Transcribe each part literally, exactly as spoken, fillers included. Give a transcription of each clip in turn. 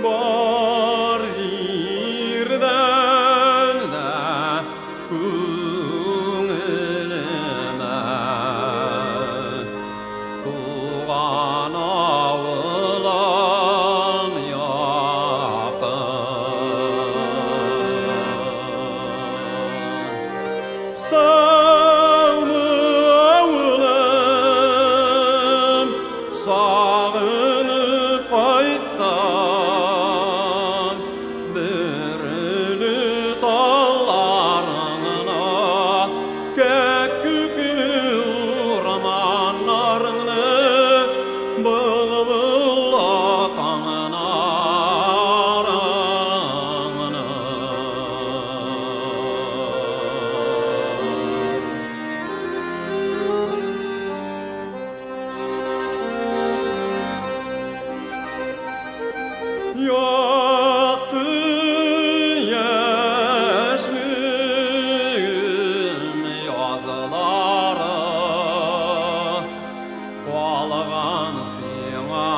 Бар жерден де көңіліме туған ауылым жақын. Саумы ауылым, сағынып қайттым, бүрілі талларыңа, көк-көкілі ормандарыңны, бұлбұл таңына арыңны. Yaktı yaşlım yazıları, Qalğan sina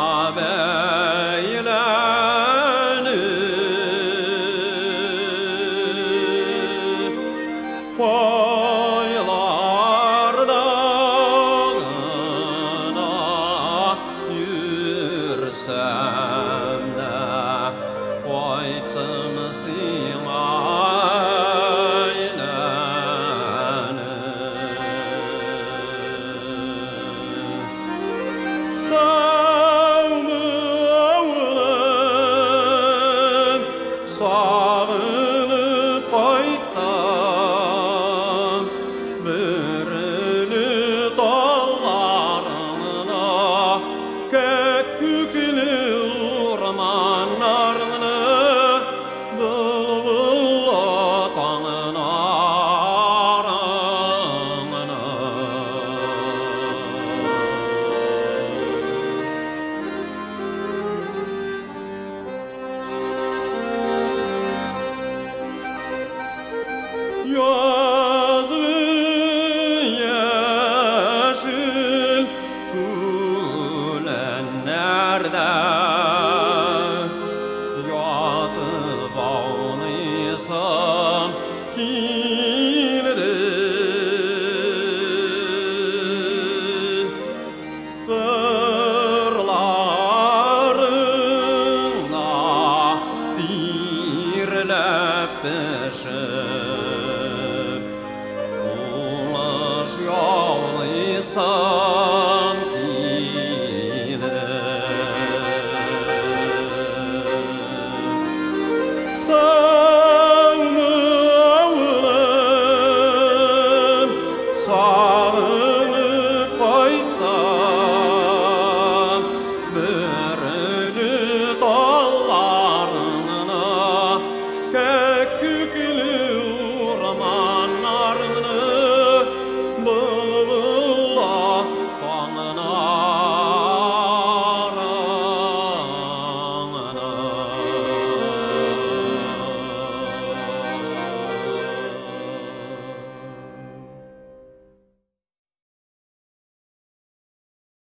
beylenip, Paylardağına yürsem de Qaytım sina aylanip. Sağmı avulum, sağınıp qayttam, Bürülü dallarına, kök-kökülü ormanlarına, Bülbül tağına arыңna. Yazı yeşil gülenlerde yatıp ağlaysam kimdir? Kırlarına dirlep beşi